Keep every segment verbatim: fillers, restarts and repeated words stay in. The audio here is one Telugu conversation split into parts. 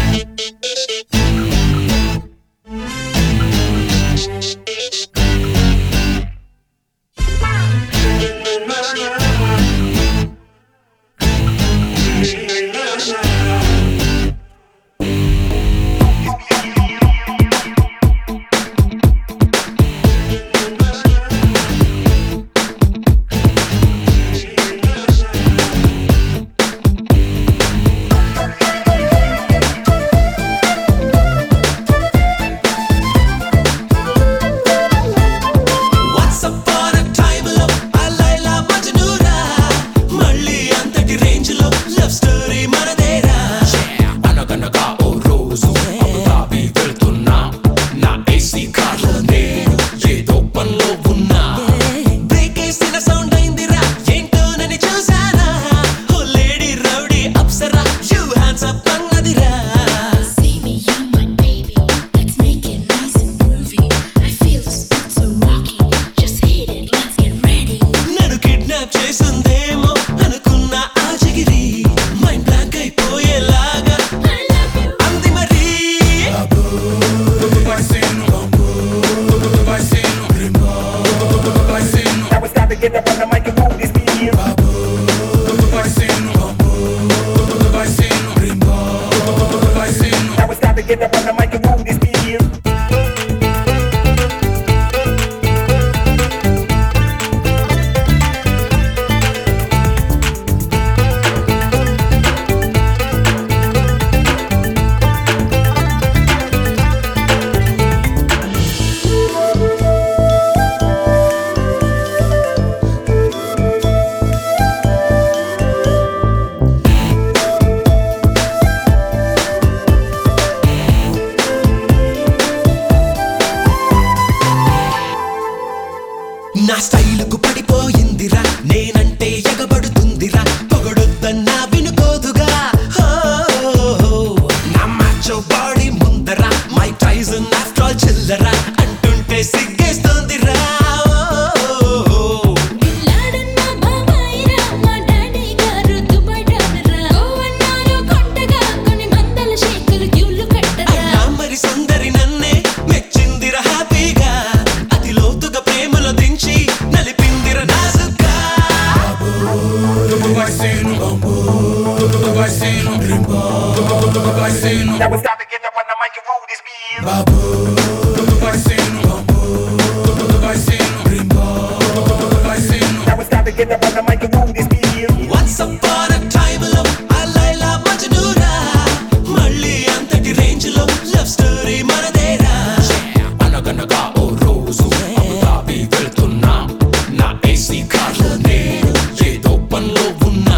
Get up on the mic and move this beat. Now it's time to get up on the mic and move this beat. నా స్టైలుకు పడిపోయిందిరా, నేనంటే ఎగబడుతుందిరా, పొగడొద్దన్నా వినుకోదుగా. నా మాచో బాడీ ముందరా, మై టైసన్ ఆఫ్టర్ ఆల్ చిల్లరా అంటుంటే సిగ్గేస్తోందిరా. మరి సుందరి నన్నే మెచ్చిందిరా హ్యాపీగా, అది లోతుగా ప్రేమలో దించి నలిపిందిరా నాజుగా. Now it's time to get up on the mic and move this beat. Now it's time to get up on the mic and move this beat. Once upon a time లో ఆ లైలా మజ్నూరా, మళ్ళీ అంతటి రేంజ్ లో లవ్ స్టోరీ మనదేరా. అనగనగా ఓ రోజు అబుదాబి వెళ్తున్నా, నా ఏసీ కార్లో నేను ఏదో పనిలో ఉన్నా.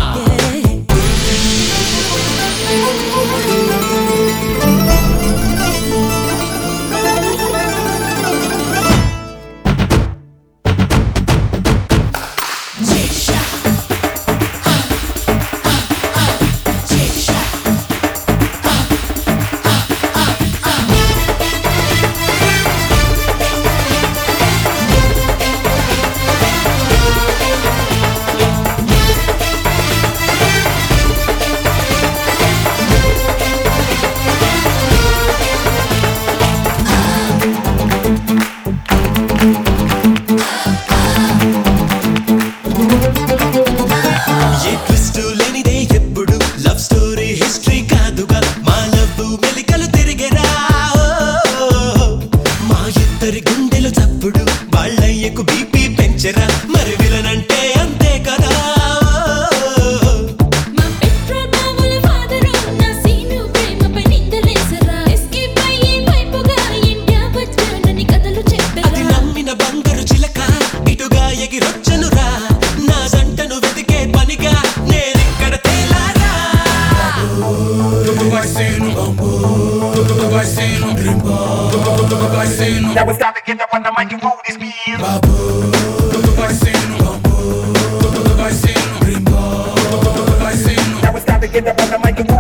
ఏ ట్విస్టు లేనిదే ఎప్పుడు లవ్ స్టోరీ హిస్టరీ కాదుగా, మా లవ్ మెలికలు తిరిగేరా. మా ఇద్దరి గుండెలు చప్పుడు వాళ్ళయ్యకు బీపీ పెంచెరా, మరి విలనంటే అంతే కదా. అది నమ్మిన బంగారు చిలక ఇటుగా ఎగిరొచ్చనురా, నా జంటను వెతికే పనిగా నేనిక్కడ తేలారా. Now it's time to get up on the mic and move this beat. Now it's time to get up on the mic and